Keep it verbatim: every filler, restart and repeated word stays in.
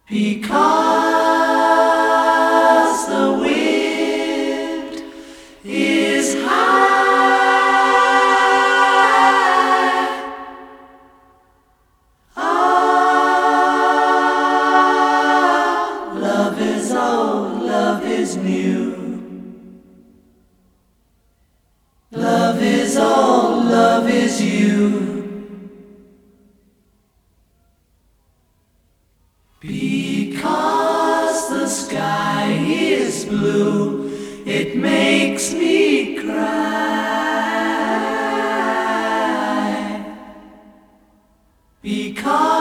Because the wind is high. Ah, love is old, love is new. Love is all, love is you. Because the sky is blue, it makes me cry. Because